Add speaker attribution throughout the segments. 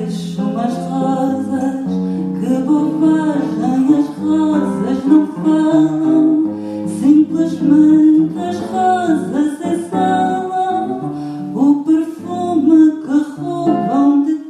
Speaker 1: queixam as rosas, que bobagem, as rosas não falam, simplesmente as rosas exalam o perfume que roubam de ti.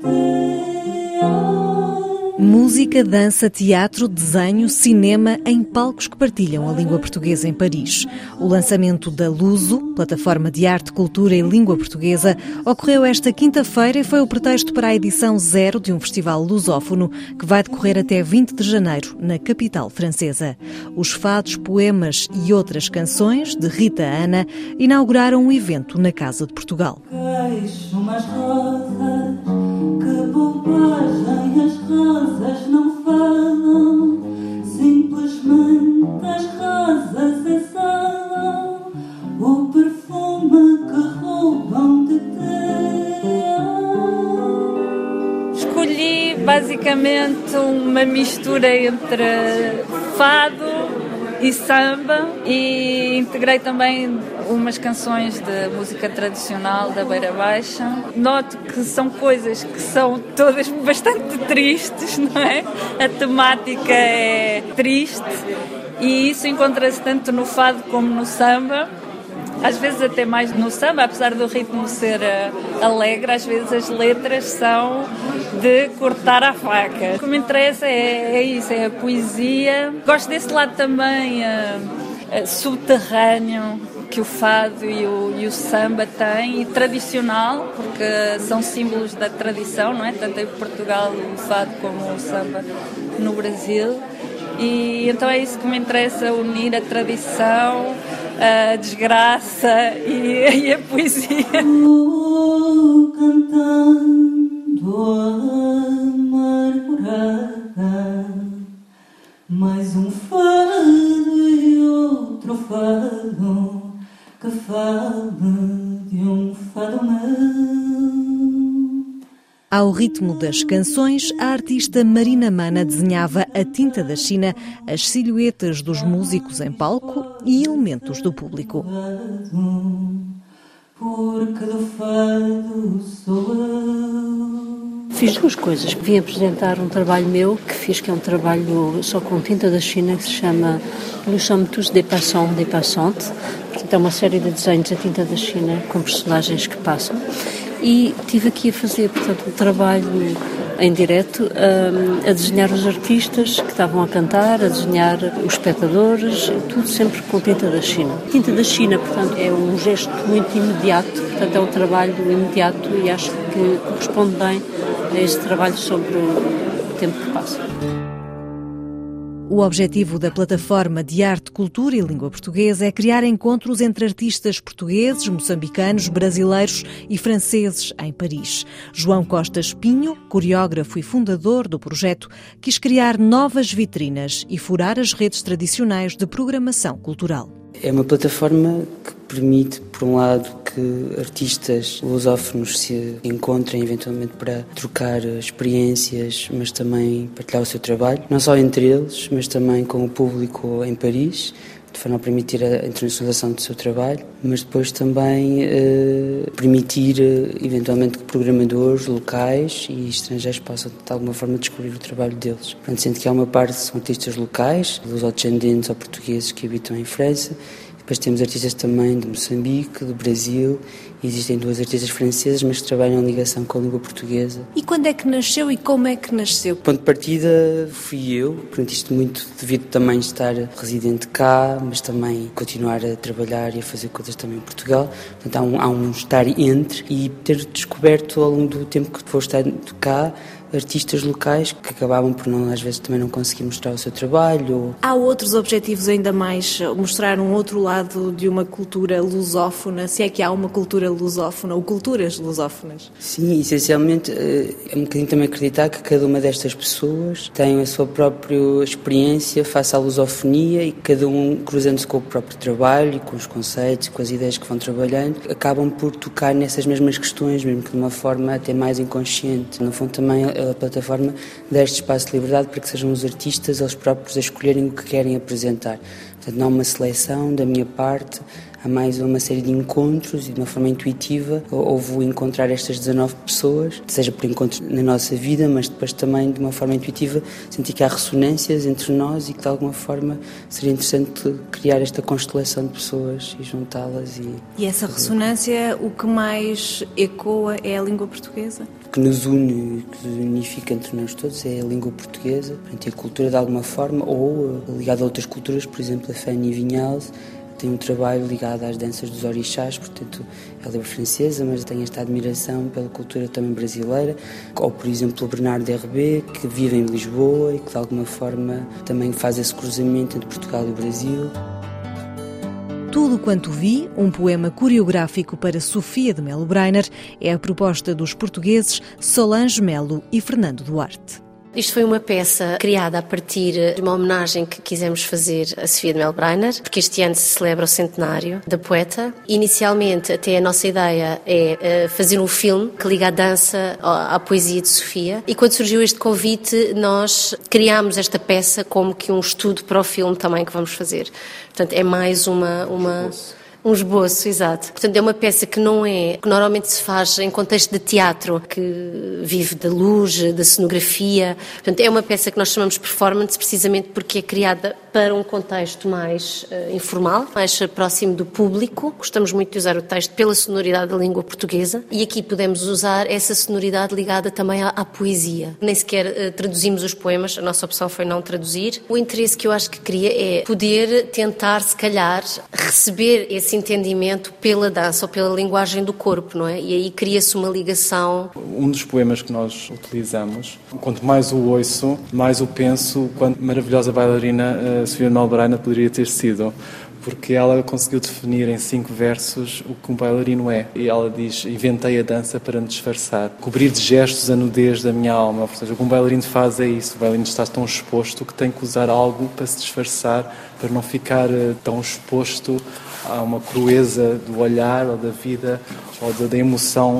Speaker 2: Música, dança, teatro, desenho, cinema em palcos que partilham a língua portuguesa em Paris. O lançamento da Luso, plataforma de arte, cultura e língua portuguesa, ocorreu esta quinta-feira e foi o pretexto para a edição 0 de um festival lusófono que vai decorrer até 20 de janeiro, na capital francesa. Os fados, poemas e outras canções, de Rita Ana, inauguraram um evento na Casa de Portugal.
Speaker 1: Queixam as rosas, que bobagem, as rosas não falam, simplesmente as rosas exalam o perfume que roubam de ti.
Speaker 3: Escolhi basicamente uma mistura entre fado e samba e integrei também umas canções de música tradicional da Beira Baixa. Noto que são coisas que são todas bastante tristes, não é? A temática é triste e isso encontra-se tanto no fado como no samba. Às vezes até mais no samba, apesar do ritmo ser alegre, às vezes as letras são de cortar a faca. O que me interessa é isso, é a poesia. Gosto desse lado também subterrâneo que o fado e o samba têm, e tradicional, porque são símbolos da tradição, não é? Tanto em Portugal o fado como o samba no Brasil. E então é isso que me interessa, unir a tradição, a desgraça e a poesia.
Speaker 1: Cantando amargurada, mais um fado e outro fado, que fale de um fado meu.
Speaker 2: Ao ritmo das canções, a artista Marina Mana desenhava a tinta da China as silhuetas dos músicos em palco e elementos do público.
Speaker 1: Porque do fado sou eu.
Speaker 4: Fiz duas coisas. Vim apresentar um trabalho meu que fiz, que é um trabalho só com tinta da China, que se chama Nous sommes tous des passants, des passantes. Portanto, é uma série de desenhos a tinta da China com personagens que passam. E estive aqui a fazer, portanto, um trabalho em direto, a desenhar os artistas que estavam a cantar, a desenhar os espectadores, tudo sempre com tinta da China. Tinta da China, portanto, é um gesto muito imediato, portanto, é um trabalho imediato e acho que corresponde bem a esse trabalho sobre o tempo que passa.
Speaker 2: O objetivo da plataforma de arte, cultura e língua portuguesa é criar encontros entre artistas portugueses, moçambicanos, brasileiros e franceses em Paris. João Costa Espinho, coreógrafo e fundador do projeto, quis criar novas vitrinas e furar as redes tradicionais de programação cultural.
Speaker 5: É uma plataforma que permite, por um lado, que artistas lusófonos se encontrem eventualmente para trocar experiências, mas também partilhar o seu trabalho, não só entre eles, mas também com o público em Paris, de forma a permitir a internacionalização do seu trabalho, mas depois também permitir, eventualmente, que programadores locais e estrangeiros possam, de alguma forma, descobrir o trabalho deles. Portanto, sendo que há uma parte que são artistas locais, lusodescendentes ou portugueses que habitam em França. Depois temos artistas também de Moçambique, do Brasil. Existem duas artistas francesas, mas que trabalham em ligação com a língua portuguesa.
Speaker 2: E quando é que nasceu e como é que nasceu?
Speaker 5: O ponto de partida fui eu, portanto isto muito devido também estar residente cá, mas também continuar a trabalhar e a fazer coisas também em Portugal. Portanto há um estar entre e ter descoberto ao longo do tempo que vou estar cá artistas locais que acabavam por não, às vezes também não conseguir mostrar o seu trabalho.
Speaker 2: Há outros objetivos ainda mais, mostrar um outro lado de uma cultura lusófona, se é que há uma cultura lusófona ou culturas lusófonas?
Speaker 5: Sim, essencialmente é um bocadinho também acreditar que cada uma destas pessoas tem a sua própria experiência face à lusofonia e cada um cruzando-se com o próprio trabalho e com os conceitos, com as ideias que vão trabalhando, acabam por tocar nessas mesmas questões, mesmo que de uma forma até mais inconsciente. No fundo também a plataforma dá este espaço de liberdade para que sejam os artistas eles próprios a escolherem o que querem apresentar. Portanto, não há uma seleção da minha parte, há mais uma série de encontros e de uma forma intuitiva houve encontrar estas 19 pessoas, seja por encontros na nossa vida, mas depois também de uma forma intuitiva sentir que há ressonâncias entre nós e que de alguma forma seria interessante criar esta constelação de pessoas e juntá-las.
Speaker 2: E essa ressonância, o que mais ecoa é a língua portuguesa?
Speaker 5: O que nos une, o que nos unifica entre nós todos é a língua portuguesa, a cultura de alguma forma, ou ligada a outras culturas, por exemplo a Fanny Vinhals tem um trabalho ligado às danças dos orixás, portanto ela é francesa, mas tem esta admiração pela cultura também brasileira, ou por exemplo o Bernardo RB, que vive em Lisboa e que de alguma forma também faz esse cruzamento entre Portugal e o Brasil.
Speaker 2: Tudo quanto vi, um poema coreográfico para Sofia de Melo Breiner, é a proposta dos portugueses Solange Melo e Fernando Duarte.
Speaker 6: Isto foi uma peça criada a partir de uma homenagem que quisemos fazer a Sofia de Melo Breiner, porque este ano se celebra o centenário da poeta. Inicialmente, até a nossa ideia é fazer um filme que liga a dança à poesia de Sofia. E quando surgiu este convite, nós criámos esta peça como que um estudo para o filme também que vamos fazer. Portanto, é mais um esboço, exato. Portanto, é uma peça que normalmente se faz em contexto de teatro, que vive da luz, da cenografia. Portanto, é uma peça que nós chamamos performance precisamente porque é criada para um contexto mais informal, mais próximo do público. Gostamos muito de usar o texto pela sonoridade da língua portuguesa e aqui podemos usar essa sonoridade ligada também à poesia. Nem sequer traduzimos os poemas, a nossa opção foi não traduzir. O interesse que eu acho que cria é poder tentar, se calhar, receber esse entendimento pela dança ou pela linguagem do corpo, não é? E aí cria-se uma ligação.
Speaker 7: Um dos poemas que nós utilizamos, quanto mais o ouço, mais o penso, quanto maravilhosa bailarina a Sofia de Melo Breiner poderia ter sido, porque ela conseguiu definir em 5 versos o que um bailarino é. E ela diz: inventei a dança para me disfarçar, cobrir de gestos a nudez da minha alma. Ou seja, o que um bailarino faz é isso. O bailarino está tão exposto que tem que usar algo para se disfarçar, para não ficar tão exposto a uma crueza do olhar ou da vida ou da emoção.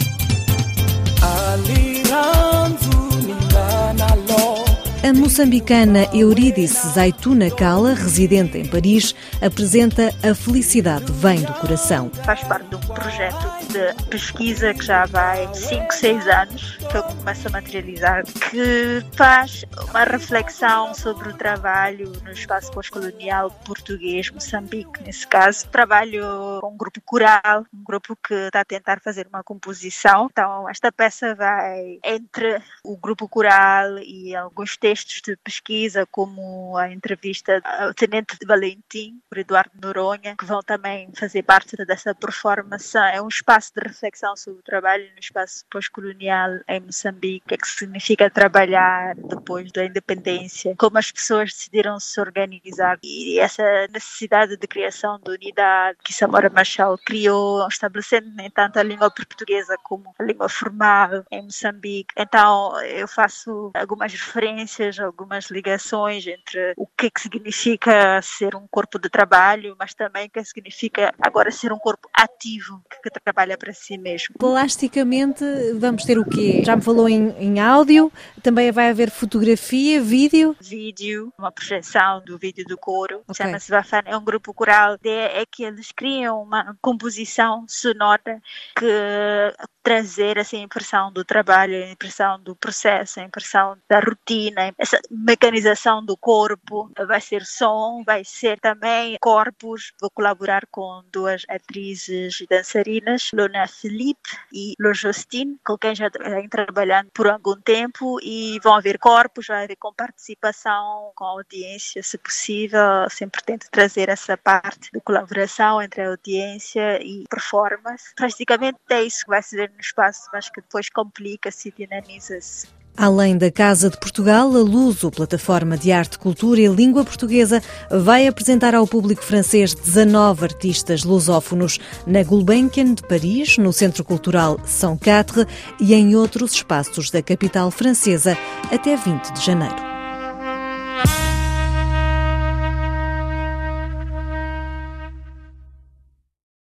Speaker 2: A moçambicana Eurídice Zaituna Cala, residente em Paris, apresenta A Felicidade Vem do Coração.
Speaker 8: Faz parte de um projeto de pesquisa que já vai 5, 6 anos, que eu começo a materializar, que faz uma reflexão sobre o trabalho no espaço pós-colonial português, Moçambique, nesse caso. Trabalho com um grupo coral, um grupo que está a tentar fazer uma composição. Então, esta peça vai entre o grupo coral e alguns textos de pesquisa, como a entrevista ao Tenente Valentim, por Eduardo Noronha, que vão também fazer parte dessa performance. É um espaço de reflexão sobre o trabalho no espaço pós-colonial em Moçambique, o que é que significa trabalhar depois da independência, como as pessoas decidiram se organizar e essa necessidade de criação de unidade que Samora Machel criou, estabelecendo nem tanto a língua portuguesa como a língua formal em Moçambique. Então eu faço algumas referências, algumas ligações entre o que significa ser um corpo de trabalho, mas também o que significa agora ser um corpo ativo, que trabalha para si mesmo.
Speaker 2: Plasticamente vamos ter o quê? Já me falou em áudio, também vai haver fotografia, vídeo?
Speaker 8: Vídeo, uma projeção do vídeo do coro.
Speaker 2: Okay.
Speaker 8: Chama-se Bafana, é um grupo coral. É que eles criam uma composição sonora que trazer essa impressão do trabalho, a impressão do processo, a impressão da rotina, essa mecanização do corpo. Vai ser som, vai ser também corpos. Vou colaborar com 2 atrizes dançarinas, Lona Felipe e Lo Justine, com quem já venho trabalhando por algum tempo, e vão haver corpos, vai haver com participação, com audiência, se possível. Sempre tento trazer essa parte de colaboração entre a audiência e performance. Praticamente é isso que vai se ver no espaço, mas que depois complica-se e dinamiza-se.
Speaker 2: Além da Casa de Portugal, a Luso, plataforma de arte, cultura e língua portuguesa, vai apresentar ao público francês 19 artistas lusófonos na Gulbenkian de Paris, no Centro Cultural Saint-Quatre e em outros espaços da capital francesa até 20 de janeiro.